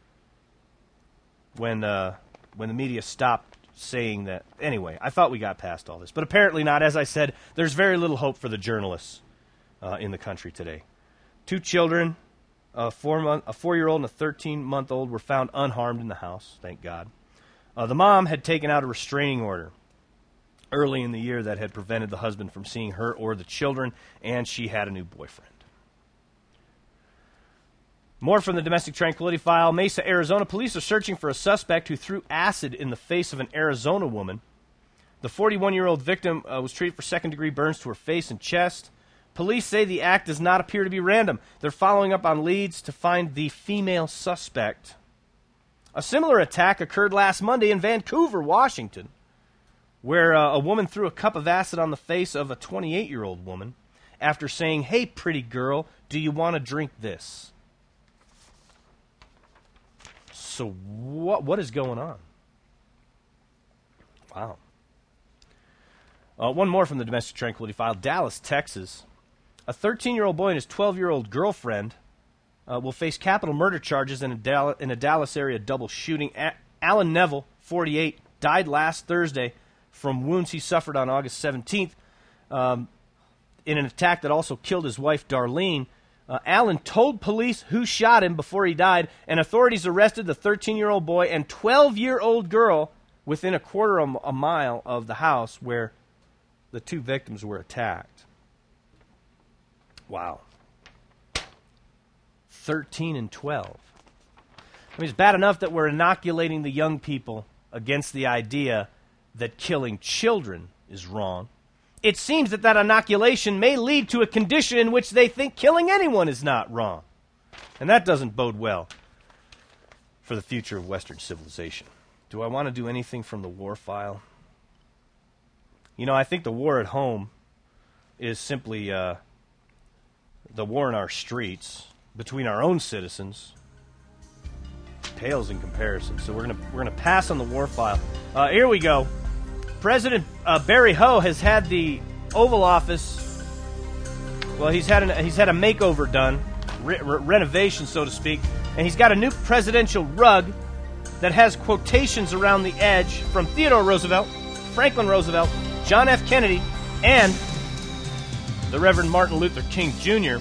A: when the media stopped saying that. Anyway, I thought we got past all this, but apparently not. As I said, there's very little hope for the journalists in the country today. 2 children, a 4-year-old and a 13-month-old, were found unharmed in the house, thank God. The mom had taken out a restraining order early in the year that had prevented the husband from seeing her or the children, and she had a new boyfriend. More from the Domestic Tranquility File. Mesa, Arizona. Police are searching for a suspect who threw acid in the face of an Arizona woman. The 41-year-old victim was treated for second-degree burns to her face and chest. Police say the act does not appear to be random. They're following up on leads to find the female suspect. A similar attack occurred last Monday in Vancouver, Washington, where a woman threw a cup of acid on the face of a 28-year-old woman after saying, "Hey, pretty girl, do you want to drink this?" So what is going on? Wow. One more from the Domestic Tranquility File. Dallas, Texas. A 13-year-old boy and his 12-year-old girlfriend will face capital murder charges in a Dallas area double shooting. Alan Neville, 48, died last Thursday from wounds he suffered on August 17th in an attack that also killed his wife, Darlene. Alan told police who shot him before he died, and authorities arrested the 13-year-old boy and 12-year-old girl within a quarter of a mile of the house where the 2 victims were attacked. Wow. 13 and 12. I mean, it's bad enough that we're inoculating the young people against the idea that killing children is wrong. It seems that inoculation may lead to a condition in which they think killing anyone is not wrong. And that doesn't bode well for the future of Western civilization. Do I want to do anything from the war file? I think the war at home is simply the war in our streets between our own citizens. Pales in comparison. So we're gonna pass on the war file. Here we go. President Barry Ho has had the Oval Office. Well, he's had a makeover done, renovation, so to speak, and he's got a new presidential rug that has quotations around the edge from Theodore Roosevelt, Franklin Roosevelt, John F. Kennedy, and the Reverend Martin Luther King Jr.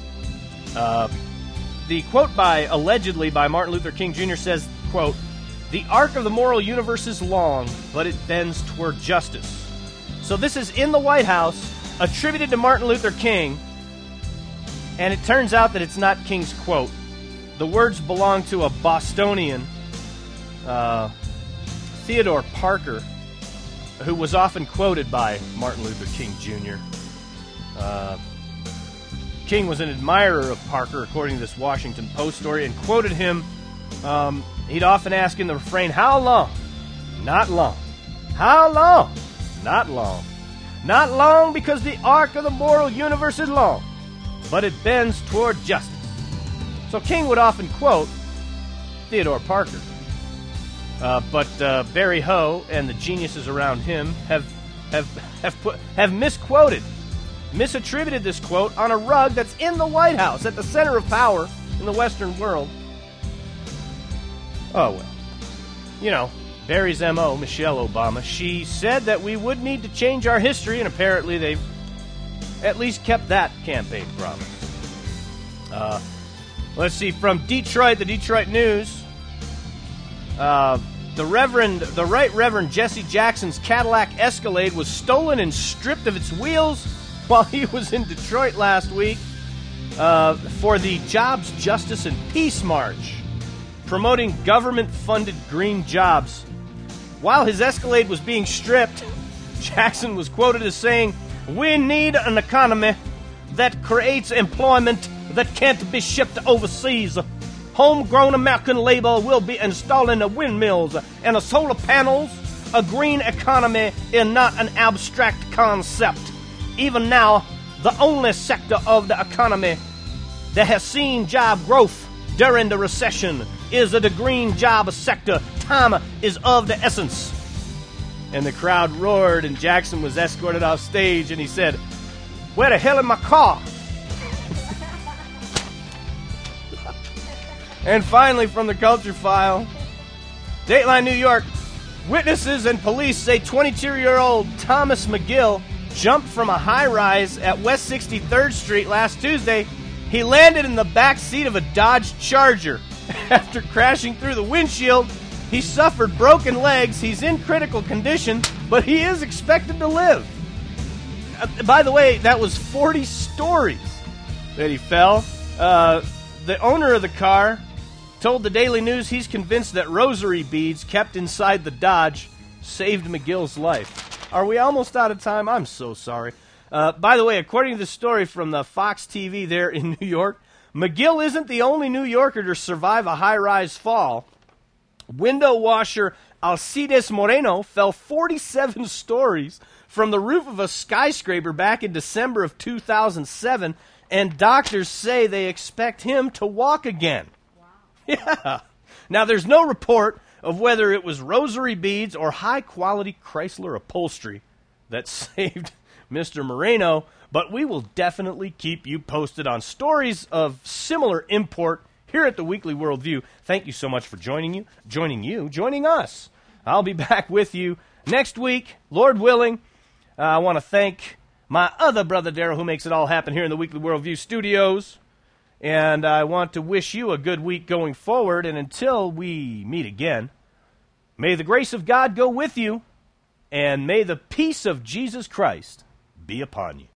A: The quote allegedly by Martin Luther King Jr. says, quote, "The arc of the moral universe is long, but it bends toward justice." So this is in the White House, attributed to Martin Luther King, and it turns out that it's not King's quote. The words belong to a Bostonian, Theodore Parker, who was often quoted by Martin Luther King Jr. King was an admirer of Parker, according to this Washington Post story, and quoted him. He'd often ask in the refrain, "How long?" "Not long." "How long?" "Not long." "Not long because the arc of the moral universe is long, but it bends toward justice." So King would often quote Theodore Parker. But Barry Ho and the geniuses around him have misquoted, misattributed this quote on a rug that's in the White House, at the center of power in the Western world. Oh, well. Barry's M.O., Michelle Obama, she said that we would need to change our history, and apparently they've at least kept that campaign promise. Let's see, from Detroit, the Detroit News, the Right Reverend Jesse Jackson's Cadillac Escalade was stolen and stripped of its wheels while he was in Detroit last week for the Jobs, Justice, and Peace March, promoting government-funded green jobs. While his Escalade was being stripped, Jackson was quoted as saying, "We need an economy that creates employment that can't be shipped overseas. Homegrown American labor will be installing the windmills and the solar panels. A green economy is not an abstract concept. Even now, the only sector of the economy that has seen job growth during the recession is the green job sector. Time is of the essence. And the crowd roared, and Jackson was escorted off stage, and he said, "Where the hell is my car?" And finally, from the Culture File, Dateline New York, witnesses and police say 22-year-old Thomas McGill jumped from a high-rise at West 63rd Street last Tuesday. He landed in the back seat of a Dodge Charger. After crashing through the windshield, he suffered broken legs. He's in critical condition, but he is expected to live. By the way, that was 40 stories that he fell. The owner of the car told the Daily News he's convinced that rosary beads kept inside the Dodge saved McGill's life. Are we almost out of time? I'm so sorry. By the way, according to the story from the Fox TV there in New York, McGill isn't the only New Yorker to survive a high-rise fall. Window washer Alcides Moreno fell 47 stories from the roof of a skyscraper back in December of 2007, and doctors say they expect him to walk again. Wow. Yeah. Now, there's no report of whether it was rosary beads or high-quality Chrysler upholstery that saved Mr. Moreno, but we will definitely keep you posted on stories of similar import here at the Weekly Worldview. Thank you so much for joining us. I'll be back with you next week, Lord willing. I want to thank my other brother, Daryl, who makes it all happen here in the Weekly Worldview studios. And I want to wish you a good week going forward. And until we meet again, may the grace of God go with you, and may the peace of Jesus Christ be upon you.